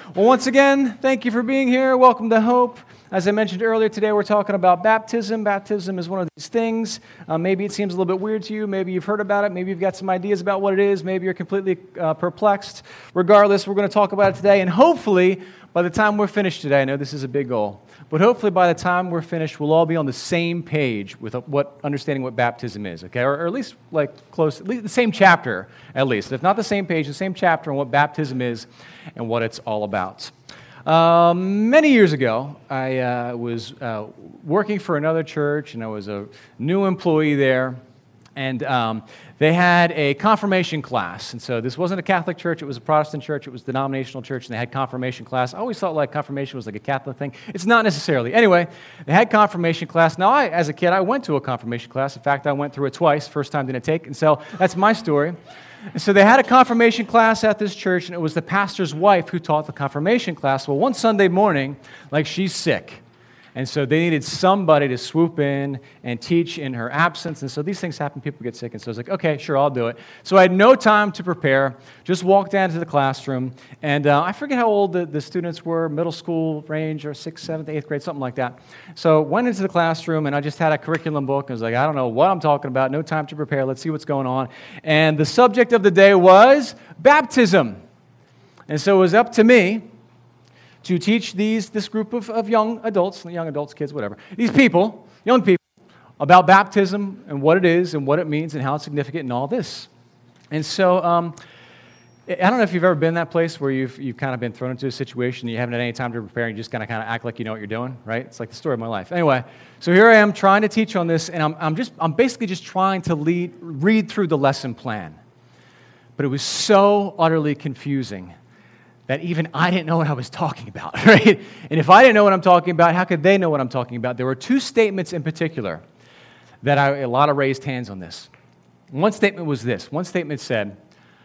Well, once again, thank you for being here. Welcome to Hope. As I mentioned earlier today, we're talking about baptism. Baptism is one of these things. Maybe it seems a little bit weird to you. Maybe you've heard about it. Maybe you've got some ideas about what it is. Maybe you're completely perplexed. Regardless, we're going to talk about it today. And hopefully, by the time we're finished today, I know this is a big goal, but hopefully by the time we're finished, we'll all be on the same page with understanding what baptism is, okay? Or at least at least the same chapter, at least. If not the same page, the same chapter on what baptism is and what it's all about. Many years ago, I was working for another church, and I was a new employee there, and they had a confirmation class. And so this wasn't a Catholic church, it was a Protestant church, it was a denominational church, and they had confirmation class. I always thought confirmation was like a Catholic thing. It's not necessarily. Anyway, they had confirmation class. Now, as a kid, I went to a confirmation class. In fact, I went through it twice. First time didn't take, and so that's my story. And so they had a confirmation class at this church, and it was the pastor's wife who taught the confirmation class. Well, one Sunday morning, she's sick. And so they needed somebody to swoop in and teach in her absence. And so these things happen, people get sick. And so I was like, okay, sure, I'll do it. So I had no time to prepare, just walked down to the classroom. And I forget how old the students were, middle school range, or 6th, 7th, 8th grade, something like that. So went into the classroom, and I just had a curriculum book. I was like, I don't know what I'm talking about, no time to prepare, let's see what's going on. And the subject of the day was baptism. And so it was up to me to teach this group of young adults, kids, whatever, these people, young people, about baptism and what it is and what it means and how it's significant and all this. And so I don't know if you've ever been in that place where you've kind of been thrown into a situation and you haven't had any time to prepare and you just kind of act like you know what you're doing, right? It's like the story of my life. Anyway, so here I am trying to teach on this, and I'm basically just trying to read through the lesson plan. But it was so utterly confusing that even I didn't know what I was talking about, right? And if I didn't know what I'm talking about, how could they know what I'm talking about? There were two statements in particular that a lot of raised hands on this. One statement was this. One statement said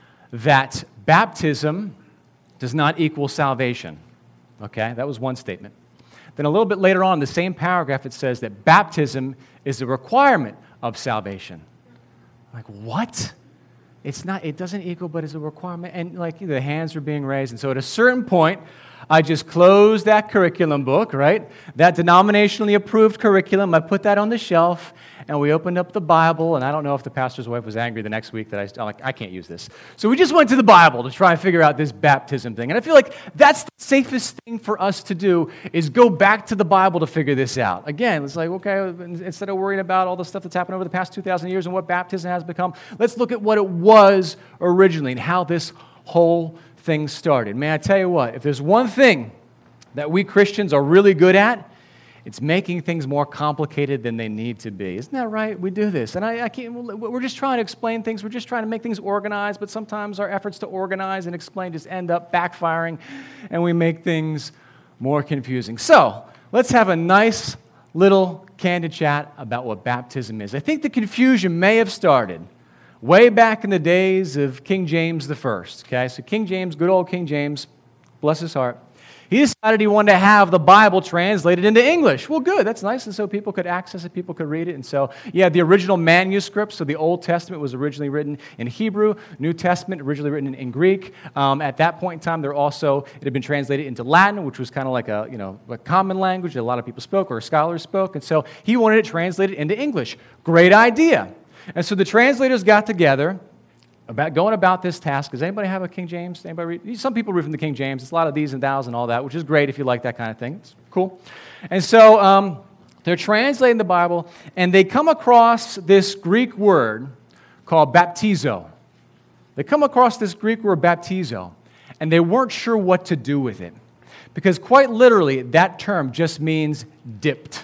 that baptism does not equal salvation. Okay, that was one statement. Then a little bit later on in the same paragraph, it says that baptism is a requirement of salvation. I'm like, what? It's not. It doesn't equal, but it's a requirement. And the hands are being raised. And so at a certain point, I just closed that curriculum book, right? That denominationally approved curriculum. I put that on the shelf, and we opened up the Bible. And I don't know if the pastor's wife was angry the next week that I can't use this. So we just went to the Bible to try and figure out this baptism thing. And I feel like that's the safest thing for us to do is go back to the Bible to figure this out. Again, it's like, okay, instead of worrying about all the stuff that's happened over the past 2,000 years and what baptism has become, let's look at what it was originally and how this whole thing started. May I tell you what, if there's one thing that we Christians are really good at, it's making things more complicated than they need to be. Isn't that right? We do this. And I can't, we're just trying to explain things. We're just trying to make things organized, but sometimes our efforts to organize and explain just end up backfiring, and we make things more confusing. So let's have a nice little candid chat about what baptism is. I think the confusion may have started way back in the days of King James I. Okay, so King James, good old King James, bless his heart, he decided he wanted to have the Bible translated into English. Well, good, that's nice, and so people could access it, people could read it, and so, the original manuscript, so the Old Testament was originally written in Hebrew, New Testament originally written in Greek. At that point in time, it had been translated into Latin, which was kind of like a common language that a lot of people spoke, or scholars spoke, and so he wanted it translated into English. Great idea. And so the translators got together going about this task. Does anybody have a King James? Anybody read? Some people read from the King James. It's a lot of these and thous and all that, which is great if you like that kind of thing. It's cool. And so they're translating the Bible, and they come across this Greek word called baptizo. They come across this Greek word baptizo, and they weren't sure what to do with it. Because quite literally, that term just means dipped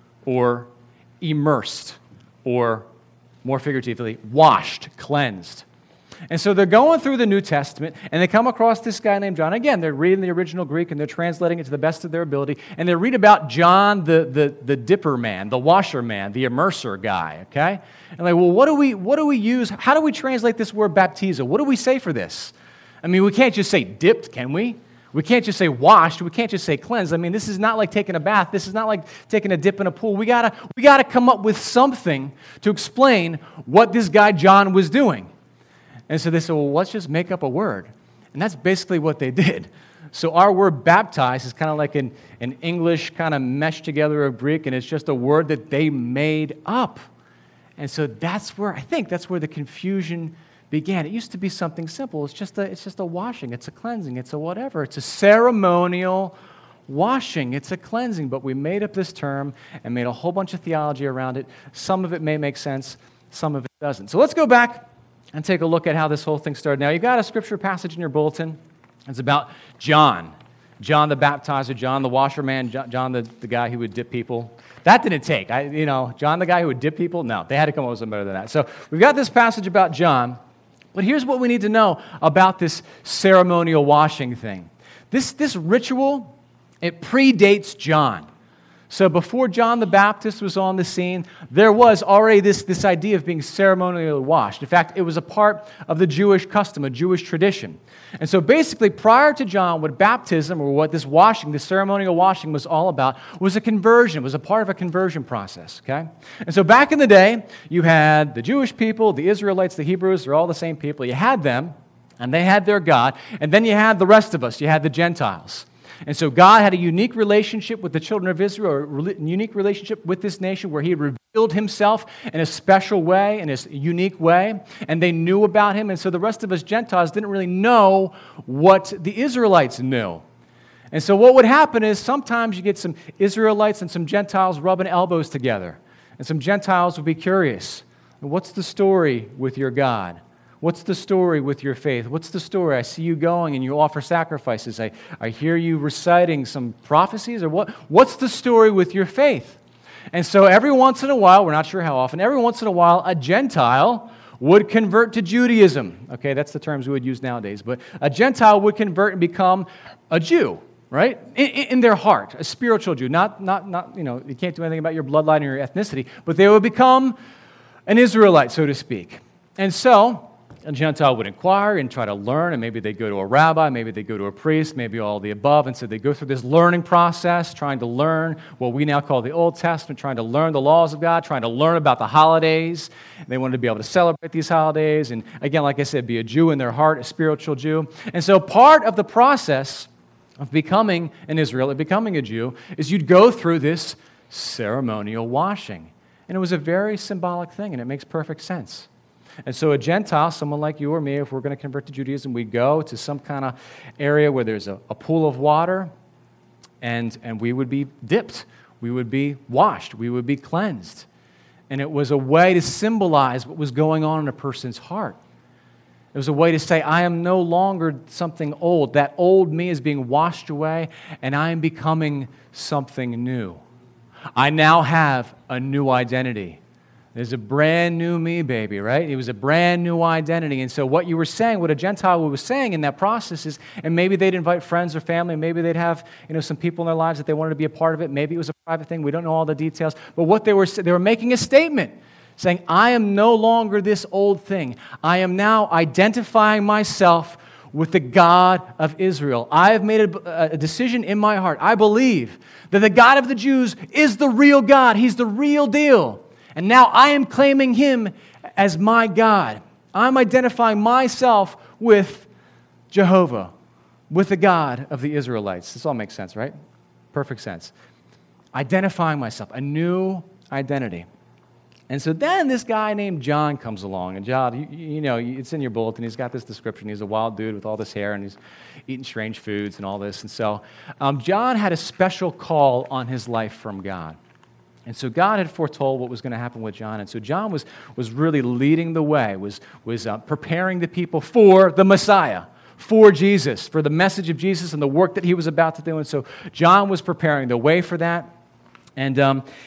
or immersed or, more figuratively, washed, cleansed. And so they're going through the New Testament, and they come across this guy named John. Again, they're reading the original Greek, and they're translating it to the best of their ability. And they read about John, the dipper man, the washer man, the immerser guy, okay? And well, what do we use? How do we translate this word baptizo? What do we say for this? I mean, we can't just say dipped, can we? We can't just say washed. We can't just say cleansed. I mean, this is not like taking a bath. This is not like taking a dip in a pool. We gotta come up with something to explain what this guy John was doing. And so they said, well, let's just make up a word. And that's basically what they did. So our word baptize is kind of like an English kind of meshed together of Greek, and it's just a word that they made up. And so that's where the confusion began. It used to be something simple. It's just a washing. It's a cleansing. It's a whatever. It's a ceremonial washing. It's a cleansing. But we made up this term and made a whole bunch of theology around it. Some of it may make sense. Some of it doesn't. So let's go back and take a look at how this whole thing started. Now, you've got a scripture passage in your bulletin. It's about John the baptizer, John the washerman, John the guy who would dip people. That didn't take. John the guy who would dip people? No, they had to come up with something better than that. So we've got this passage about John, but here's what we need to know about this ceremonial washing thing. This ritual, it predates John. So before John the Baptist was on the scene, there was already this idea of being ceremonially washed. In fact, it was a part of the Jewish custom, a Jewish tradition. And so basically, prior to John, what baptism, or what this washing, this ceremonial washing was all about, was a conversion, was a part of a conversion process, okay? And so back in the day, you had the Jewish people, the Israelites, the Hebrews, they're all the same people. You had them, and they had their God, and then you had the rest of us, you had the Gentiles. And so God had a unique relationship with the children of Israel, or a unique relationship with this nation where He had revealed Himself in a special way, in a unique way, and they knew about Him. And so the rest of us Gentiles didn't really know what the Israelites knew. And so what would happen is sometimes you get some Israelites and some Gentiles rubbing elbows together. And some Gentiles would be curious. What's the story with your God? What's the story with your faith? What's the story? I see you going and you offer sacrifices. I hear you reciting some prophecies. Or what's the story with your faith? And so every once in a while, we're not sure how often, every once in a while, a Gentile would convert to Judaism. Okay, that's the terms we would use nowadays. But a Gentile would convert and become a Jew, right? In their heart, a spiritual Jew. Not you can't do anything about your bloodline or your ethnicity, but they would become an Israelite, so to speak. And so a Gentile would inquire and try to learn, and maybe they'd go to a rabbi, maybe they'd go to a priest, maybe all the above, and so they go through this learning process, trying to learn what we now call the Old Testament, trying to learn the laws of God, trying to learn about the holidays. They wanted to be able to celebrate these holidays, and again, like I said, be a Jew in their heart, a spiritual Jew. And so part of the process of becoming an Israelite, becoming a Jew, is you'd go through this ceremonial washing. And it was a very symbolic thing, and it makes perfect sense. And so a Gentile, someone like you or me, if we're going to convert to Judaism, we go to some kind of area where there's a pool of water, and we would be dipped. We would be washed. We would be cleansed. And it was a way to symbolize what was going on in a person's heart. It was a way to say, I am no longer something old. That old me is being washed away, and I am becoming something new. I now have a new identity. There's a brand new me, baby, right? It was a brand new identity. And so what you were saying, what a Gentile was saying in that process is, and maybe they'd invite friends or family, maybe they'd have some people in their lives that they wanted to be a part of it. Maybe it was a private thing. We don't know all the details. But what they were making a statement, saying, I am no longer this old thing. I am now identifying myself with the God of Israel. I have made a decision in my heart. I believe that the God of the Jews is the real God. He's the real deal. And now I am claiming Him as my God. I'm identifying myself with Jehovah, with the God of the Israelites. This all makes sense, right? Perfect sense. Identifying myself, a new identity. And so then this guy named John comes along. And John, it's in your bulletin. He's got this description. He's a wild dude with all this hair, and he's eating strange foods and all this. And so John had a special call on his life from God. And so God had foretold what was going to happen with John. And so John was really leading the way, was preparing the people for the Messiah, for Jesus, for the message of Jesus and the work that He was about to do. And so John was preparing the way for that. And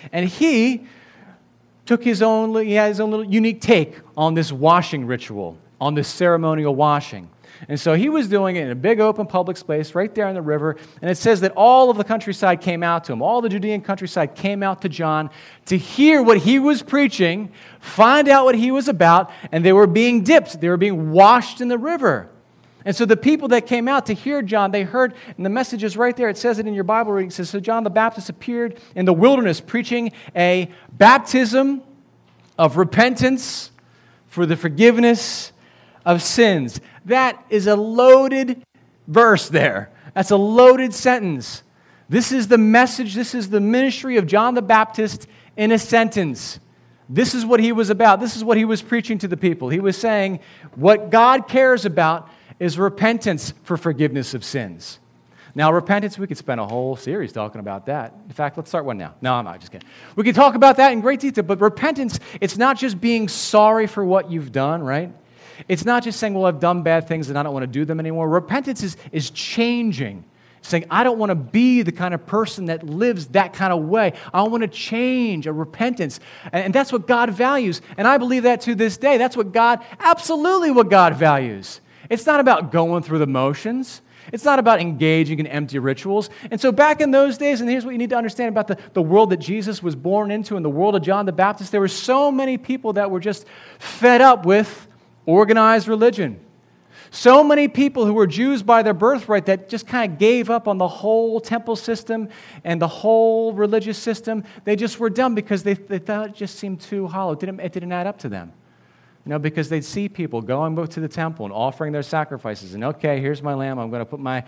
he had his own little unique take on this washing ritual, on this ceremonial washing. And so he was doing it in a big open public space right there in the river. And it says that all of the countryside came out to him. All the Judean countryside came out to John to hear what he was preaching, find out what he was about, and they were being dipped. They were being washed in the river. And so the people that came out to hear John, they heard, and the message is right there. It says it in your Bible reading. It says, so John the Baptist appeared in the wilderness preaching a baptism of repentance for the forgiveness of sins. That is a loaded verse there. That's a loaded sentence. This is the message, this is the ministry of John the Baptist in a sentence. This is what he was about. This is what he was preaching to the people. He was saying what God cares about is repentance for forgiveness of sins. Now, repentance, we could spend a whole series talking about that. In fact, let's start one now. No, I'm not, just kidding. We could talk about that in great detail, but repentance, it's not just being sorry for what you've done, right? It's not just saying, well, I've done bad things and I don't want to do them anymore. Repentance is changing. Saying, I don't want to be the kind of person that lives that kind of way. I want to change, a repentance. And that's what God values. And I believe that to this day. That's absolutely what God values. It's not about going through the motions. It's not about engaging in empty rituals. And so back in those days, and here's what you need to understand about the world that Jesus was born into and the world of John the Baptist, there were so many people that were just fed up with organized religion. So many people who were Jews by their birthright that just kind of gave up on the whole temple system and the whole religious system. They just were done because they thought it just seemed too hollow. It didn't add up to them. Because they'd see people going to the temple and offering their sacrifices. And okay, here's my lamb. I'm going to put my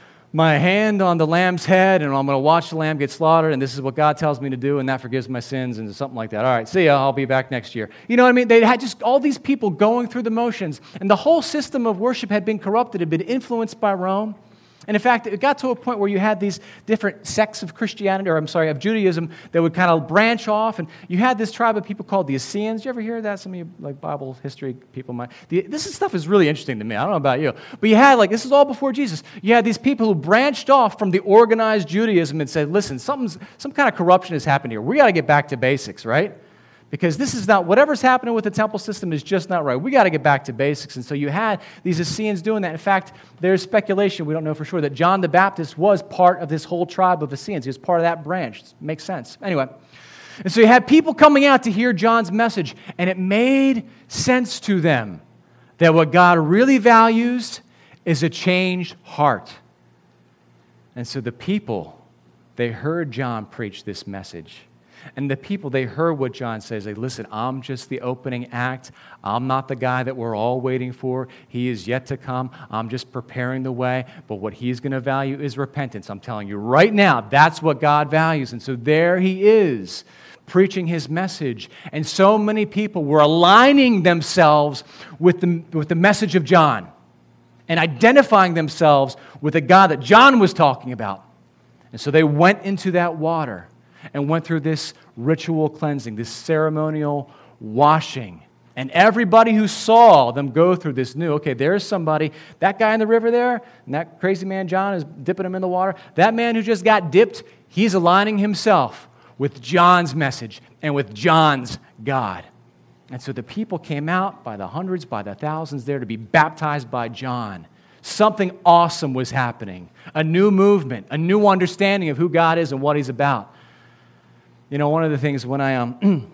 hand on the lamb's head and I'm going to watch the lamb get slaughtered. And this is what God tells me to do and that forgives my sins and something like that. All right, see ya. I'll be back next year. You know what I mean? They had just all these people going through the motions. And the whole system of worship had been corrupted, had been influenced by Rome. And in fact, it got to a point where you had these different sects of Christianity, of Judaism, that would kind of branch off. And you had this tribe of people called the Essenes. Did you ever hear that? Some of you, like Bible history people might. This stuff is really interesting to me. I don't know about you. But you had, this is all before Jesus. You had these people who branched off from the organized Judaism and said, listen, some kind of corruption has happened here. We got to get back to basics, right? Because this is not, whatever's happening with the temple system is just not right. We got to get back to basics. And so you had these Essenes doing that. In fact, there's speculation, we don't know for sure, that John the Baptist was part of this whole tribe of Essenes. He was part of that branch. It makes sense. Anyway, and so you had people coming out to hear John's message, and it made sense to them that what God really values is a changed heart. And so the people, they heard John preach this message. And the people, they heard what John says. They listen, I'm just the opening act. I'm not the guy that we're all waiting for. He is yet to come. I'm just preparing the way. But what he's going to value is repentance. I'm telling you right now, that's what God values. And so there he is, preaching his message. And so many people were aligning themselves with the message of John and identifying themselves with the God that John was talking about. And so they went into that water and went through this ritual cleansing, this ceremonial washing. And everybody who saw them go through this knew, okay, there's somebody, that guy in the river there, and that crazy man John is dipping him in the water. That man who just got dipped, he's aligning himself with John's message and with John's God. And so the people came out by the hundreds, by the thousands there to be baptized by John. Something awesome was happening. A new movement, a new understanding of who God is and what he's about. You know, one of the things when I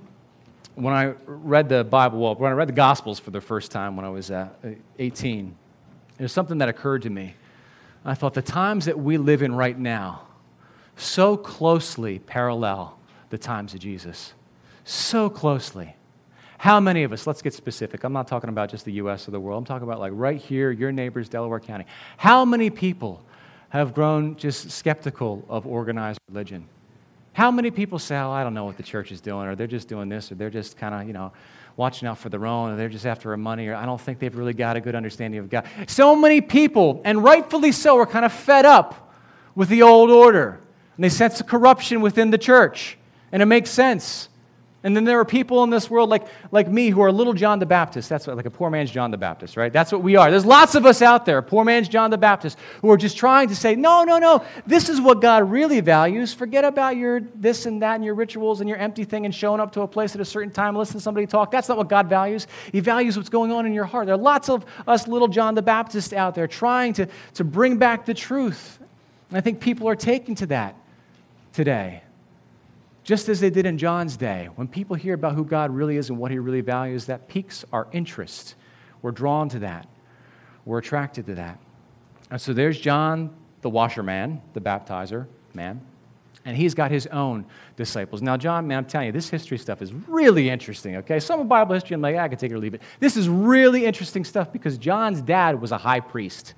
read the Bible, when I read the Gospels for the first time when I was 18, there's something that occurred to me. I thought the times that we live in right now so closely parallel the times of Jesus. So closely. How many of us, let's get specific. I'm not talking about just the U.S. or the world. I'm talking about right here, your neighbors, Delaware County. How many people have grown just skeptical of organized religion? How many people say, oh, I don't know what the church is doing, or they're just doing this, or they're just kind of, watching out for their own, or they're just after our money, or I don't think they've really got a good understanding of God. So many people, and rightfully so, are kind of fed up with the old order, and they sense the corruption within the church, and it makes sense. And then there are people in this world like me who are little John the Baptist. That's like a poor man's John the Baptist, right? That's what we are. There's lots of us out there, poor man's John the Baptist, who are just trying to say, no, this is what God really values. Forget about your this and that and your rituals and your empty thing and showing up to a place at a certain time, listening to somebody talk. That's not what God values. He values what's going on in your heart. There are lots of us little John the Baptist out there trying to bring back the truth. And I think people are taking to that today. Just as they did in John's day, when people hear about who God really is and what he really values, that piques our interest. We're drawn to that. We're attracted to that. And so there's John, the washerman, the baptizer man, and he's got his own disciples. Now, John, man, I'm telling you, this history stuff is really interesting, okay? Some of Bible history, I'm like, I can take it or leave it. This is really interesting stuff because John's dad was a high priest.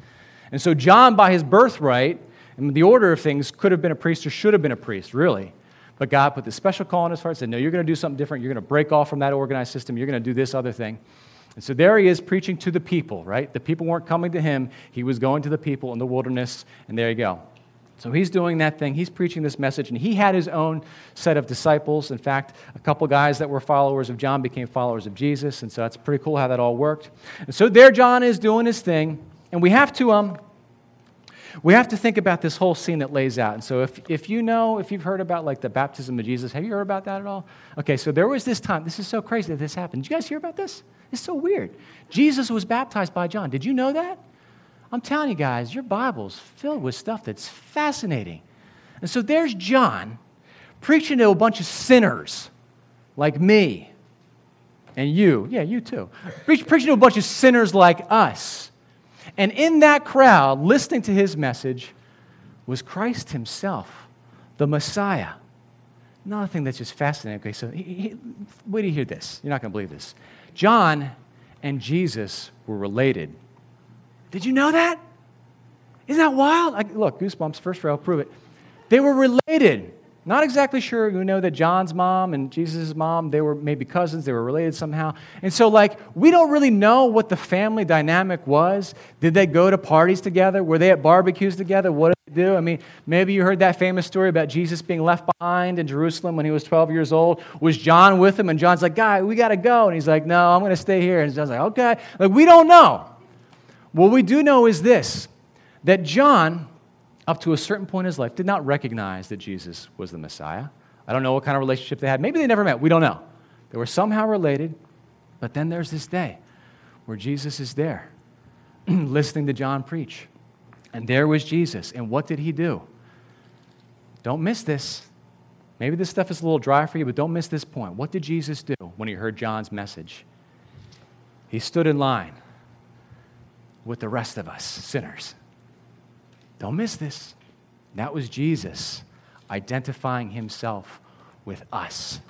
And so John, by his birthright, and the order of things, could have been a priest or should have been a priest, really. But God put this special call on his heart and said, no, you're going to do something different. You're going to break off from that organized system. You're going to do this other thing. And so there he is preaching to the people, right? The people weren't coming to him. He was going to the people in the wilderness, and there you go. So he's doing that thing. He's preaching this message, and he had his own set of disciples. In fact, a couple guys that were followers of John became followers of Jesus, and so that's pretty cool how that all worked. And so there John is doing his thing, and we have to think about this whole scene that lays out. And so if you've heard about like the baptism of Jesus, have you heard about that at all? Okay, so there was this time. This is so crazy that this happened. Did you guys hear about this? It's so weird. Jesus was baptized by John. Did you know that? I'm telling you guys, your Bible's filled with stuff that's fascinating. And so there's John preaching to a bunch of sinners like me and you. Yeah, you too. Preaching to a bunch of sinners like us. And in that crowd, listening to his message, was Christ himself, the Messiah. Another thing that's just fascinating. Okay, so wait till you hear this. You're not going to believe this. John and Jesus were related. Did you know that? Isn't that wild? Look, goosebumps, first row, prove it. They were related. Not exactly sure. You know that John's mom and Jesus' mom, they were maybe cousins. They were related somehow. And so, we don't really know what the family dynamic was. Did they go to parties together? Were they at barbecues together? What did they do? I mean, maybe you heard that famous story about Jesus being left behind in Jerusalem when he was 12 years old. Was John with him? And John's like, "Guy, we got to go." And he's like, "No, I'm going to stay here." And John's like, "Okay." We don't know. What we do know is this, that John, up to a certain point in his life, did not recognize that Jesus was the Messiah. I don't know what kind of relationship they had. Maybe they never met. We don't know. They were somehow related, but then there's this day where Jesus is there listening to John preach. And there was Jesus. And what did he do? Don't miss this. Maybe this stuff is a little dry for you, but don't miss this point. What did Jesus do when he heard John's message? He stood in line with the rest of us, sinners. Don't miss this. That was Jesus identifying himself with us,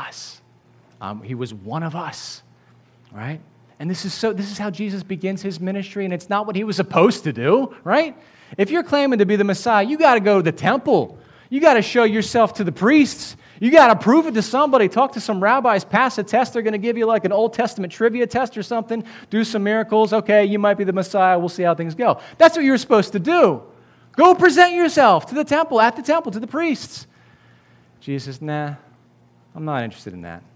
He was one of us, right? And this is how Jesus begins his ministry, and it's not what he was supposed to do, right? If you're claiming to be the Messiah, you got to go to the temple. You got to show yourself to the priests. You got to prove it to somebody. Talk to some rabbis. Pass a test. They're going to give you like an Old Testament trivia test or something. Do some miracles. Okay, you might be the Messiah. We'll see how things go. That's what you're supposed to do. Go present yourself to the temple, at the temple, to the priests. Jesus says, nah, I'm not interested in that.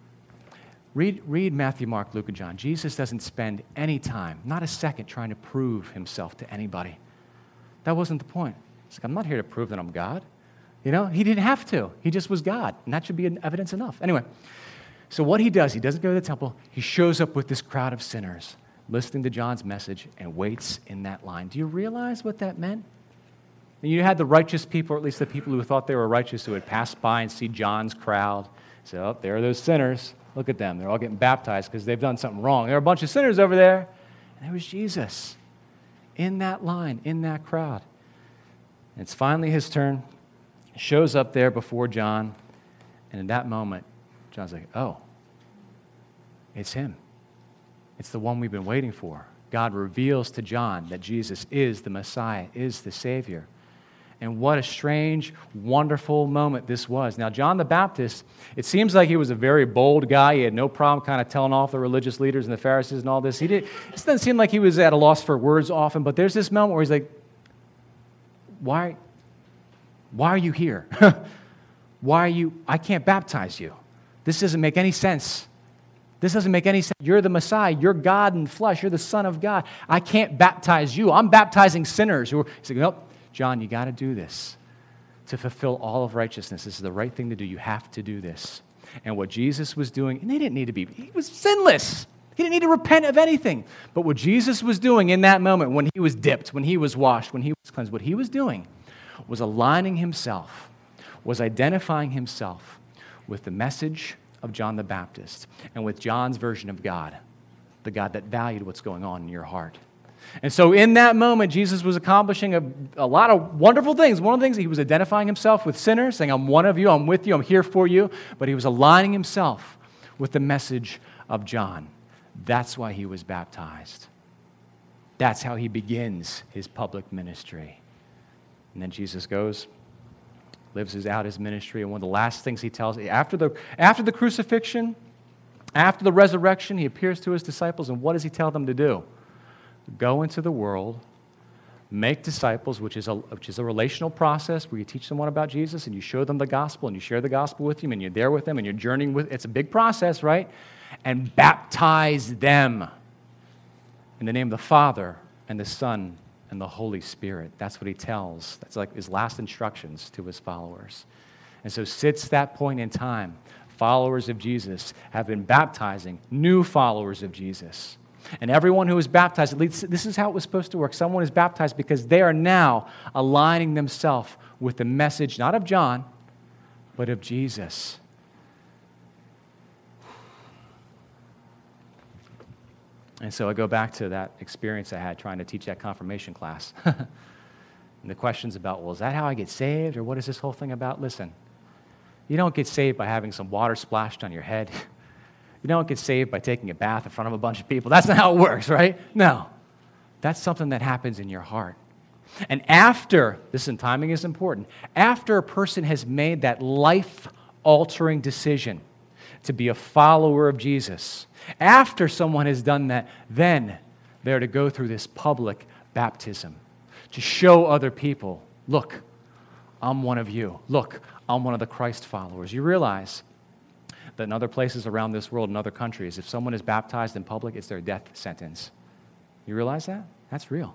Read Matthew, Mark, Luke, and John. Jesus doesn't spend any time, not a second, trying to prove himself to anybody. That wasn't the point. He's like, I'm not here to prove that I'm God. You know, he didn't have to. He just was God, and that should be evidence enough. Anyway, so what he does, he doesn't go to the temple. He shows up with this crowd of sinners, listening to John's message, and waits in that line. Do you realize what that meant? And you had the righteous people, or at least the people who thought they were righteous, who would pass by and see John's crowd. So, oh, there are those sinners. Look at them. They're all getting baptized because they've done something wrong. There are a bunch of sinners over there. And there was Jesus in that line, in that crowd. And it's finally his turn. He shows up there before John. And in that moment, John's like, oh, it's him. It's the one we've been waiting for. God reveals to John that Jesus is the Messiah, is the Savior. And what a strange, wonderful moment this was. Now, John the Baptist, it seems like he was a very bold guy. He had no problem kind of telling off the religious leaders and the Pharisees and all this. This doesn't seem like he was at a loss for words often, but there's this moment where he's like, why are you here? I can't baptize you. This doesn't make any sense. This doesn't make any sense. You're the Messiah. You're God in flesh. You're the Son of God. I can't baptize you. I'm baptizing sinners. He's like, nope. John, you got to do this to fulfill all of righteousness. This is the right thing to do. You have to do this. And what Jesus was doing, and he was sinless. He didn't need to repent of anything. But what Jesus was doing in that moment, when he was dipped, when he was washed, when he was cleansed, what he was doing was aligning himself, was identifying himself with the message of John the Baptist and with John's version of God, the God that valued what's going on in your heart. And so in that moment, Jesus was accomplishing a lot of wonderful things. One of the things, he was identifying himself with sinners, saying, I'm one of you, I'm with you, I'm here for you. But he was aligning himself with the message of John. That's why he was baptized. That's how he begins his public ministry. And then Jesus goes, lives out his ministry, and one of the last things he tells, after the crucifixion, after the resurrection, he appears to his disciples, and what does he tell them to do? Go into the world, make disciples, which is a relational process where you teach someone about Jesus, and you show them the gospel, and you share the gospel with them, and you're there with them, and you're journeying with, it's a big process, right? And baptize them in the name of the Father and the Son and the Holy Spirit. That's what he tells. That's like his last instructions to his followers. And so since that point in time, followers of Jesus have been baptizing new followers of Jesus. And everyone who is baptized, at least this is how it was supposed to work. Someone is baptized because they are now aligning themselves with the message, not of John, but of Jesus. And so I go back to that experience I had trying to teach that confirmation class. And the questions about, well, is that how I get saved? Or what is this whole thing about? Listen, you don't get saved by having some water splashed on your head. You don't get saved by taking a bath in front of a bunch of people. That's not how it works, right? No. That's something that happens in your heart. And after, listen, timing is important, after a person has made that life-altering decision to be a follower of Jesus, after someone has done that, then they're to go through this public baptism to show other people, look, I'm one of you. Look, I'm one of the Christ followers. You realize that in other places around this world, in other countries, if someone is baptized in public, it's their death sentence. You realize that? That's real.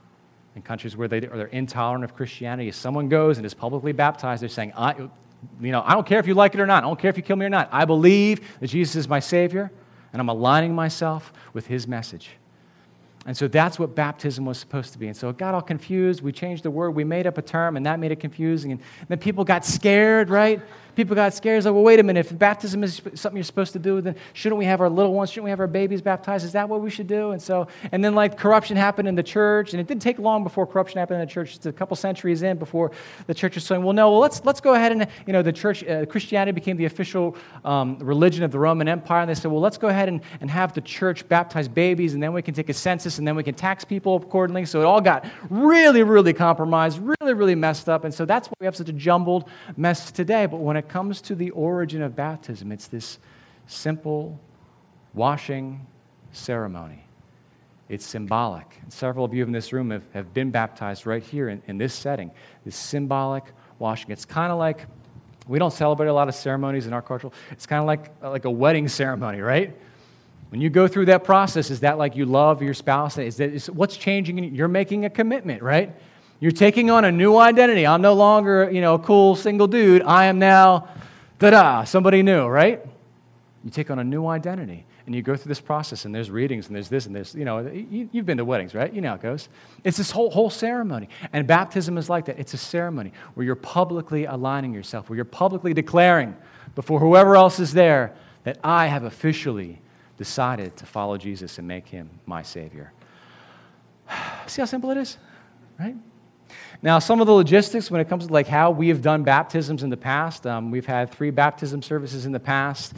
In countries where they're intolerant of Christianity, if someone goes and is publicly baptized, they're saying, I don't care if you like it or not. I don't care if you kill me or not. I believe that Jesus is my Savior, and I'm aligning myself with his message. And so that's what baptism was supposed to be. And so it got all confused. We changed the word. We made up a term, and that made it confusing. And then people got scared, right? People got scared. It's like, well, wait a minute. If baptism is something you're supposed to do, then shouldn't we have our little ones? Shouldn't we have our babies baptized? Is that what we should do? And then like corruption happened in the church, and it didn't take long before corruption happened in the church. It's a couple centuries in before the church was saying, let's go ahead and, the church, Christianity became the official religion of the Roman Empire. And they said, well, let's go ahead and have the church baptize babies, and then we can take a census, and then we can tax people accordingly. So it all got really, really compromised, really, really messed up. And so that's why we have such a jumbled mess today. But when it comes to the origin of baptism, it's this simple washing ceremony. It's symbolic. And several of you in this room have been baptized right here in this setting, this symbolic washing. It's kind of like, we don't celebrate a lot of ceremonies in our culture. It's kind of like a wedding ceremony, right? When you go through that process, is that like you love your spouse? Is what's changing? You're making a commitment, right? You're taking on a new identity. I'm no longer, a cool single dude. I am now, somebody new, right? You take on a new identity, and you go through this process, and there's readings, and there's this, and there's, you've been to weddings, right? You know how it goes. It's this whole ceremony, and baptism is like that. It's a ceremony where you're publicly aligning yourself, where you're publicly declaring before whoever else is there that I have officially decided to follow Jesus and make him my Savior. See how simple it is, right? Now, some of the logistics when it comes to like how we have done baptisms in the past, we've had 3 baptism services in the past.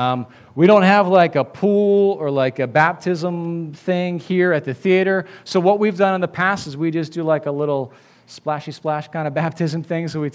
We don't have like a pool or like a baptism thing here at the theater. So what we've done in the past is we just do like a little splashy splash kind of baptism thing. So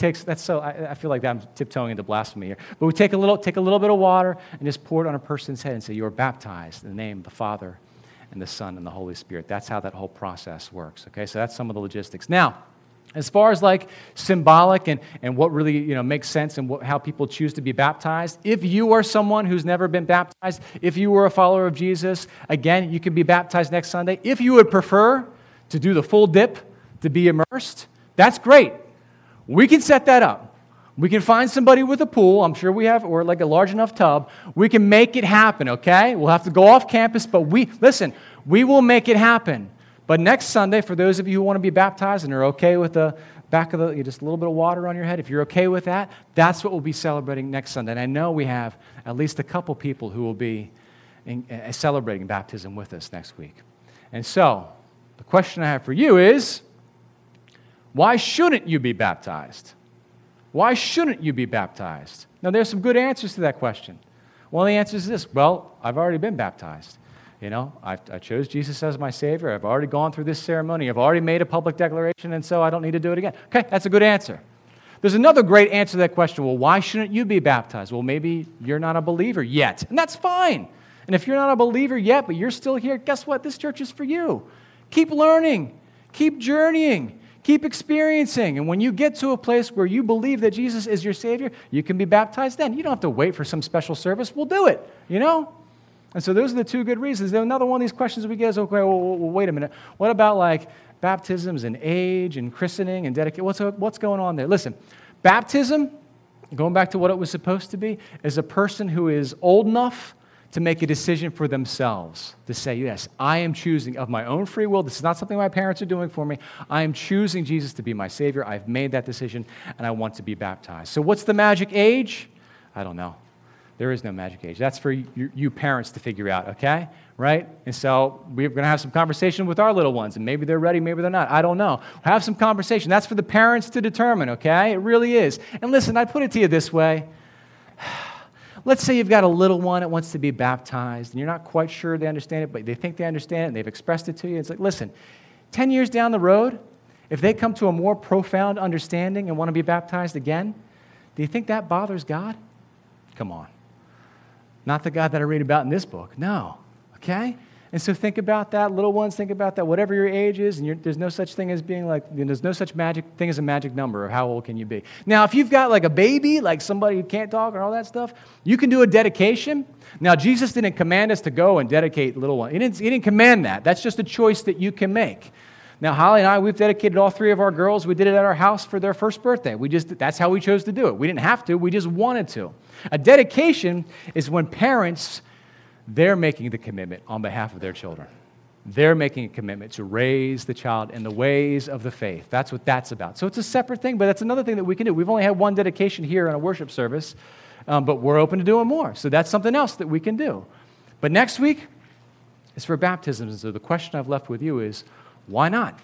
I feel like I'm tiptoeing into blasphemy here. But we take a little bit of water and just pour it on a person's head and say, you're baptized in the name of the Father and the Son and the Holy Spirit. That's how that whole process works. Okay, so that's some of the logistics. Now, as far as like symbolic and what really makes sense and how people choose to be baptized, if you are someone who's never been baptized, if you were a follower of Jesus, again, you can be baptized next Sunday. If you would prefer to do the full dip, to be immersed, that's great. We can set that up. We can find somebody with a pool, I'm sure we have, or like a large enough tub. We can make it happen, okay? We'll have to go off campus, but we will make it happen. But next Sunday, for those of you who want to be baptized and are okay with the back of just a little bit of water on your head, if you're okay with that, that's what we'll be celebrating next Sunday. And I know we have at least a couple people who will be celebrating baptism with us next week. And so, the question I have for you is, why shouldn't you be baptized? Why shouldn't you be baptized? Now, there's some good answers to that question. One of the answers is this: well, I've already been baptized. You know, I chose Jesus as my Savior. I've already gone through this ceremony. I've already made a public declaration, and so I don't need to do it again. Okay, that's a good answer. There's another great answer to that question. Well, why shouldn't you be baptized? Well, maybe you're not a believer yet, and that's fine. And if you're not a believer yet, but you're still here, guess what? This church is for you. Keep learning. Keep journeying. Keep experiencing. And when you get to a place where you believe that Jesus is your Savior, you can be baptized then. You don't have to wait for some special service. We'll do it, you know? And so those are the two good reasons. Then another one of these questions we get is, okay, well, wait a minute. What about like baptisms and age and christening and dedication? What's going on there? Listen, baptism, going back to what it was supposed to be, is a person who is old enough to make a decision for themselves, to say, yes, I am choosing of my own free will. This is not something my parents are doing for me. I am choosing Jesus to be my Savior. I've made that decision, and I want to be baptized. So what's the magic age? I don't know. There is no magic age. That's for you parents to figure out, okay? Right? And so we're going to have some conversation with our little ones, and maybe they're ready, maybe they're not. I don't know. Have some conversation. That's for the parents to determine, okay? It really is. And listen, I put it to you this way. Let's say you've got a little one that wants to be baptized, and you're not quite sure they understand it, but they think they understand it, and they've expressed it to you. It's like, listen, 10 years down the road, if they come to a more profound understanding and want to be baptized again, do you think that bothers God? Come on. Not the God that I read about in this book. No. Okay? And so think about that. Little ones, think about that. Whatever your age is, and there's no such thing as being like, there's no such magic thing as a magic number of how old can you be. Now, if you've got like a baby, like somebody who can't talk or all that stuff, you can do a dedication. Now, Jesus didn't command us to go and dedicate little ones. He didn't command that. That's just a choice that you can make. Now, Holly and I, we've dedicated all three of our girls. We did it at our house for their first birthday. That's how we chose to do it. We didn't have to. We just wanted to. A dedication is when parents, they're making the commitment on behalf of their children. They're making a commitment to raise the child in the ways of the faith. That's what that's about. So it's a separate thing, but that's another thing that we can do. We've only had one dedication here in a worship service, but we're open to doing more. So that's something else that we can do. But next week is for baptisms. So the question I've left with you is, why not?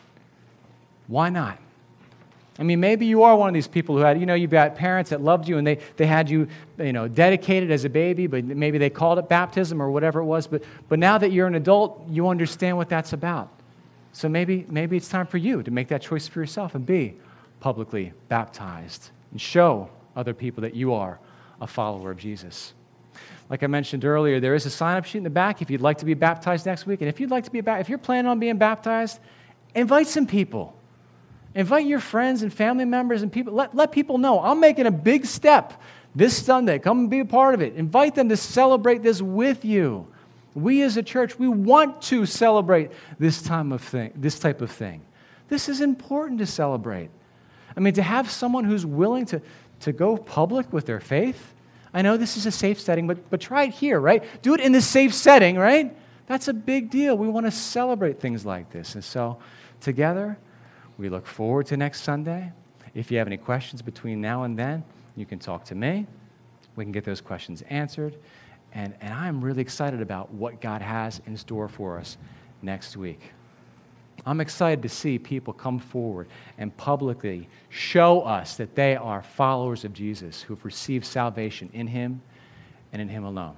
Why not? I mean, maybe you are one of these people who had, you've got parents that loved you and they had you, dedicated as a baby, but maybe they called it baptism or whatever it was. But now that you're an adult, you understand what that's about. So maybe it's time for you to make that choice for yourself and be publicly baptized and show other people that you are a follower of Jesus. Like I mentioned earlier, there is a sign-up sheet in the back if you'd like to be baptized next week. And if you're planning on being baptized, invite some people. Invite your friends and family members and people. Let people know, I'm making a big step this Sunday. Come and be a part of it. Invite them to celebrate this with you. We as a church, we want to celebrate this type of thing. This is important to celebrate. I mean, to have someone who's willing to go public with their faith. I know this is a safe setting, but try it here, right? Do it in this safe setting, right? That's a big deal. We want to celebrate things like this. And so, together, we look forward to next Sunday. If you have any questions between now and then, you can talk to me. We can get those questions answered. And I'm really excited about what God has in store for us next week. I'm excited to see people come forward and publicly show us that they are followers of Jesus who've received salvation in Him and in Him alone.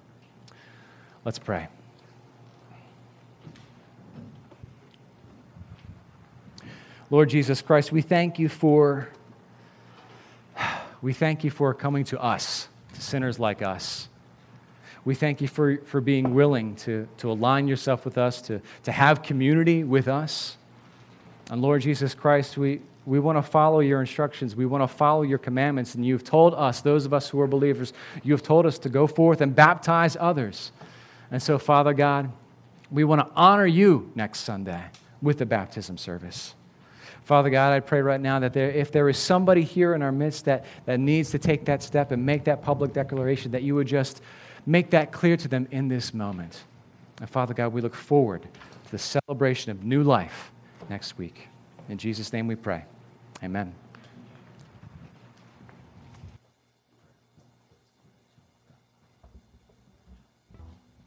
Let's pray. Lord Jesus Christ, we thank you for coming to us, to sinners like us. We thank you for being willing to align yourself with us, to have community with us. And Lord Jesus Christ, we want to follow your instructions. We want to follow your commandments. And you've told us, those of us who are believers, you have told us to go forth and baptize others. And so, Father God, we want to honor you next Sunday with the baptism service. Father God, I pray right now that if there is somebody here in our midst that needs to take that step and make that public declaration, that you would just make that clear to them in this moment. And Father God, we look forward to the celebration of new life next week. In Jesus' name we pray. Amen.